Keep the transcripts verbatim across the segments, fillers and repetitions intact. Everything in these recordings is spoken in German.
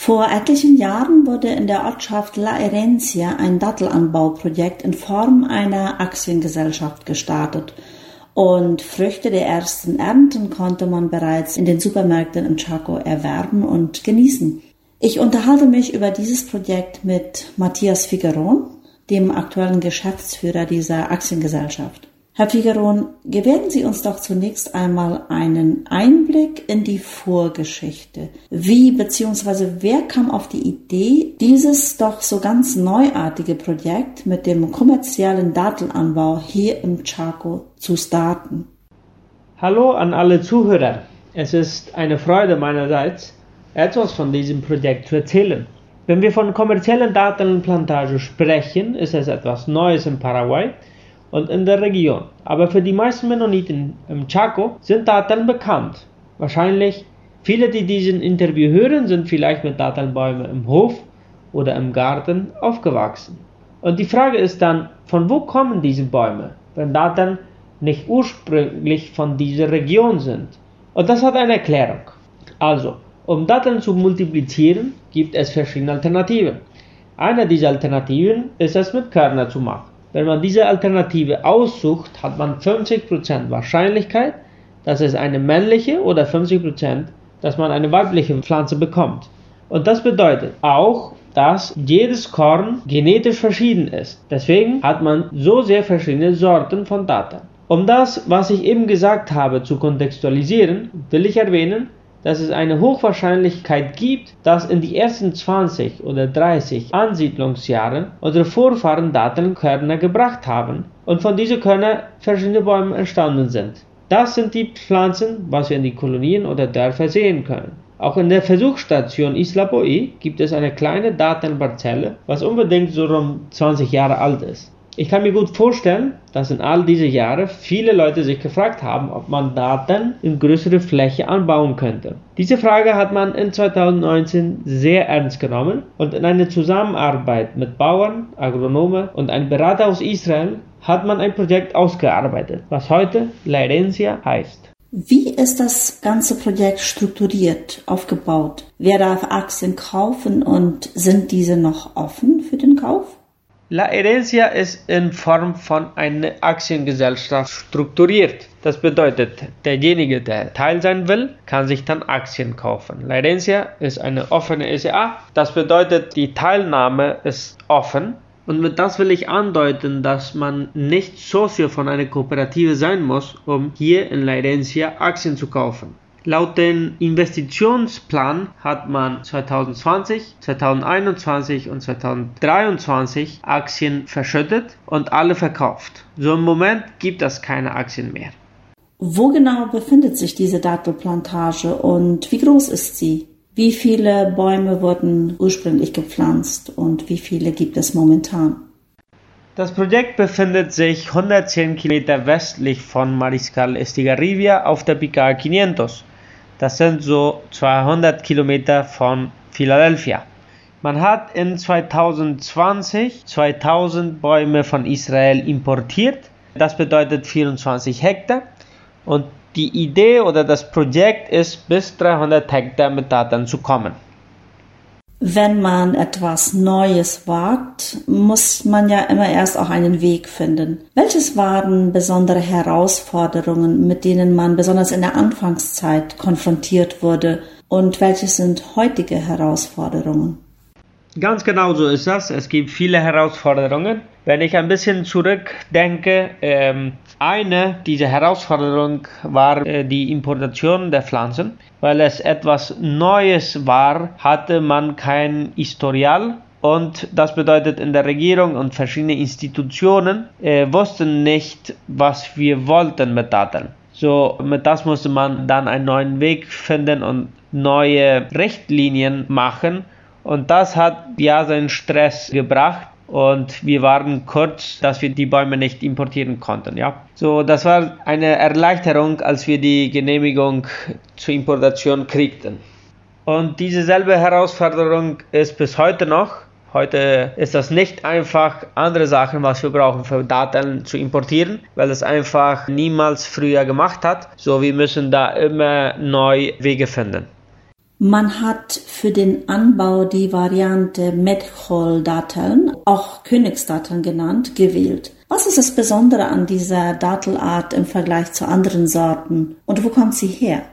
Vor etlichen Jahren wurde in der Ortschaft La Herencia ein Dattelanbauprojekt in Form einer Aktiengesellschaft gestartet und Früchte der ersten Ernten konnte man bereits in den Supermärkten im Chaco erwerben und genießen. Ich unterhalte mich über dieses Projekt mit Matthias Figueron, dem aktuellen Geschäftsführer dieser Aktiengesellschaft. Herr Figueron, gewähren Sie uns doch zunächst einmal einen Einblick in die Vorgeschichte. Wie bzw. wer kam auf die Idee, dieses doch so ganz neuartige Projekt mit dem kommerziellen Dattelanbau hier im Chaco zu starten? Hallo an alle Zuhörer. Es ist eine Freude meinerseits, etwas von diesem Projekt zu erzählen. Wenn wir von kommerziellen Dattelplantage sprechen, ist es etwas Neues in Paraguay und in der Region. Aber für die meisten Mennoniten im Chaco sind Datteln bekannt. Wahrscheinlich viele, die diesen Interview hören, sind vielleicht mit Dattelbäumen im Hof oder im Garten aufgewachsen. Und die Frage ist dann, von wo kommen diese Bäume, wenn Datteln nicht ursprünglich von dieser Region sind? Und das hat eine Erklärung. Also, um Datteln zu multiplizieren, gibt es verschiedene Alternativen. Eine dieser Alternativen ist es mit Körner zu machen. Wenn man diese Alternative aussucht, hat man fünfzig Prozent Wahrscheinlichkeit, dass es eine männliche oder fünfzig Prozent, dass man eine weibliche Pflanze bekommt. Und das bedeutet auch, dass jedes Korn genetisch verschieden ist. Deswegen hat man so sehr verschiedene Sorten von Datteln. Um das, was ich eben gesagt habe, zu kontextualisieren, will ich erwähnen, dass es eine Hochwahrscheinlichkeit gibt, dass in die ersten zwanzig oder dreißig Ansiedlungsjahren unsere Vorfahren Dattelnkörner gebracht haben und von diesen Körnern verschiedene Bäume entstanden sind. Das sind die Pflanzen, was wir in die Kolonien oder Dörfer sehen können. Auch in der Versuchsstation Isla Boí gibt es eine kleine Dattelparzelle, was unbedingt so rund zwanzig Jahre alt ist. Ich kann mir gut vorstellen, dass in all diese Jahre viele Leute sich gefragt haben, ob man Datteln in größere Fläche anbauen könnte. Diese Frage hat man in zweitausendneunzehn sehr ernst genommen und in einer Zusammenarbeit mit Bauern, Agronomen und einem Berater aus Israel hat man ein Projekt ausgearbeitet, was heute La Herencia heißt. Wie ist das ganze Projekt strukturiert, aufgebaut? Wer darf Aktien kaufen und sind diese noch offen für den Kauf? La Herencia ist in Form von einer Aktiengesellschaft strukturiert. Das bedeutet, derjenige, der Teil sein will, kann sich dann Aktien kaufen. La Herencia ist eine offene S A. Das bedeutet, die Teilnahme ist offen. Und mit das will ich andeuten, dass man nicht Sozio von einer Kooperative sein muss, um hier in La Herencia Aktien zu kaufen. Laut dem Investitionsplan hat man zweitausendzwanzig, zweitausendeinundzwanzig und zweitausenddreiundzwanzig Aktien verschüttet und alle verkauft. So im Moment gibt es keine Aktien mehr. Wo genau befindet sich diese Dattelplantage und wie groß ist sie? Wie viele Bäume wurden ursprünglich gepflanzt und wie viele gibt es momentan? Das Projekt befindet sich hundertzehn Kilometer westlich von Mariscal Estigarribia auf der Picada fünfhundert. Das sind so zweihundert Kilometer von Philadelphia. Man hat in zweitausendzwanzig zweitausend Bäume von Israel importiert. Das bedeutet vierundzwanzig Hektar. Und die Idee oder das Projekt ist, bis dreihundert Hektar mit Datteln zu kommen. Wenn man etwas Neues wagt, muss man ja immer erst auch einen Weg finden. Welches waren besondere Herausforderungen, mit denen man besonders in der Anfangszeit konfrontiert wurde und welche sind heutige Herausforderungen? Ganz genau so ist das. Es gibt viele Herausforderungen. Wenn ich ein bisschen zurückdenke, ähm, eine dieser Herausforderungen war äh, die Importation der Pflanzen. Weil es etwas Neues war, hatte man kein Historial. Und das bedeutet, in der Regierung und verschiedene Institutionen äh, wussten nicht, was wir wollten mit Datteln. So, mit das musste man dann einen neuen Weg finden und neue Richtlinien machen. Und das hat ja seinen Stress gebracht. Und wir waren kurz, dass wir die Bäume nicht importieren konnten, ja. So, das war eine Erleichterung, als wir die Genehmigung zur Importation kriegten. Und diese selbe Herausforderung ist bis heute noch. Heute ist das nicht einfach, andere Sachen, was wir brauchen für Datteln zu importieren, weil es einfach niemals früher gemacht hat. So, wir müssen da immer neue Wege finden. Man hat für den Anbau die Variante Medjool-Datteln, auch Königsdatteln genannt, gewählt. Was ist das Besondere an dieser Dattelart im Vergleich zu anderen Sorten und wo kommt sie her?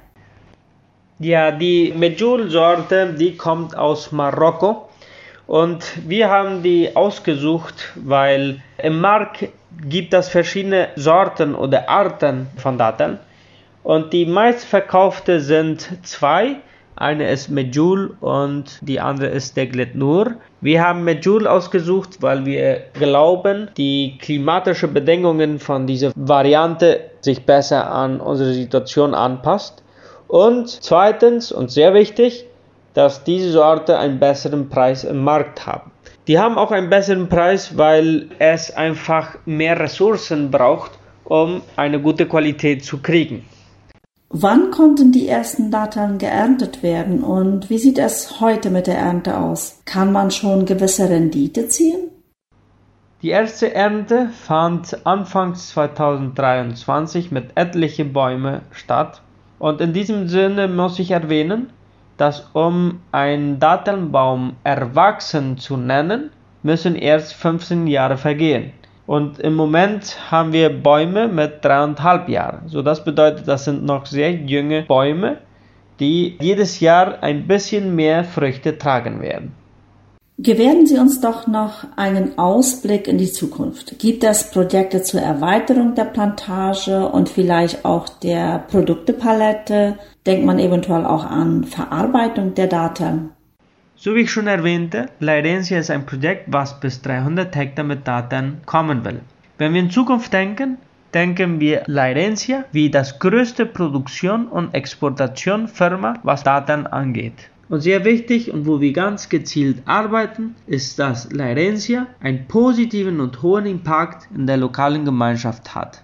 Ja, die Medjool-Sorte, die kommt aus Marokko und wir haben die ausgesucht, weil im Markt gibt es verschiedene Sorten oder Arten von Datteln und die meistverkaufte sind zwei. Eine ist Medjool und die andere ist Deglet Nur. Wir haben Medjool ausgesucht, weil wir glauben, die klimatischen Bedingungen von dieser Variante sich besser an unsere Situation anpasst. Und zweitens und sehr wichtig, dass diese Sorte einen besseren Preis im Markt haben. Die haben auch einen besseren Preis, weil es einfach mehr Ressourcen braucht, um eine gute Qualität zu kriegen. Wann konnten die ersten Datteln geerntet werden und wie sieht es heute mit der Ernte aus? Kann man schon gewisse Rendite ziehen? Die erste Ernte fand Anfang zweitausenddreiundzwanzig mit etlichen Bäumen statt und in diesem Sinne muss ich erwähnen, dass um einen Dattelbaum erwachsen zu nennen, müssen erst fünfzehn Jahre vergehen. Und im Moment haben wir Bäume mit dreieinhalb Jahren. So, das bedeutet, das sind noch sehr junge Bäume, die jedes Jahr ein bisschen mehr Früchte tragen werden. Gewähren Sie uns doch noch einen Ausblick in die Zukunft. Gibt es Projekte zur Erweiterung der Plantage und vielleicht auch der Produktepalette? Denkt man eventuell auch an Verarbeitung der Datteln? So wie ich schon erwähnte, Leirencia ist ein Projekt, was bis dreihundert Hektar mit Datteln kommen will. Wenn wir in Zukunft denken, denken wir Leirencia wie das größte Produktion- und Exportationsfirma, was Datteln angeht. Und sehr wichtig und wo wir ganz gezielt arbeiten, ist, dass Leirencia einen positiven und hohen Impact in der lokalen Gemeinschaft hat.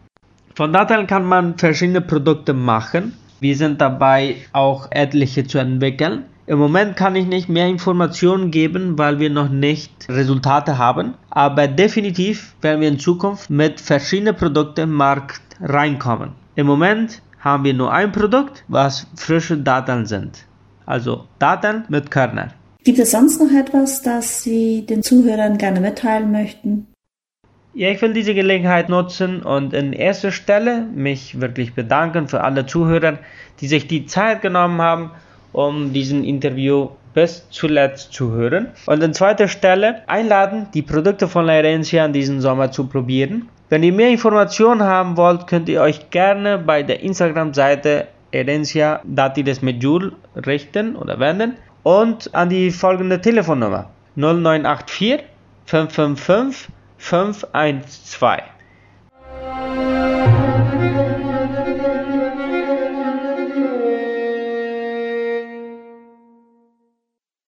Von Datteln kann man verschiedene Produkte machen. Wir sind dabei, auch etliche zu entwickeln. Im Moment kann ich nicht mehr Informationen geben, weil wir noch nicht Resultate haben, aber definitiv werden wir in Zukunft mit verschiedenen Produkten im Markt reinkommen. Im Moment haben wir nur ein Produkt, was frische Datteln sind, also Datteln mit Körner. Gibt es sonst noch etwas, das Sie den Zuhörern gerne mitteilen möchten? Ja, ich will diese Gelegenheit nutzen und in erster Stelle mich wirklich bedanken für alle Zuhörer, die sich die Zeit genommen haben, um diesen Interview bis zuletzt zu hören. Und in zweiter Stelle einladen, die Produkte von Leirencia in diesem Sommer zu probieren. Wenn ihr mehr Informationen haben wollt, könnt ihr euch gerne bei der Instagram-Seite Leirencia Dátiles Medjool richten oder wenden und an die folgende Telefonnummer null neun acht vier fünf fünf fünf fünf eins zwei.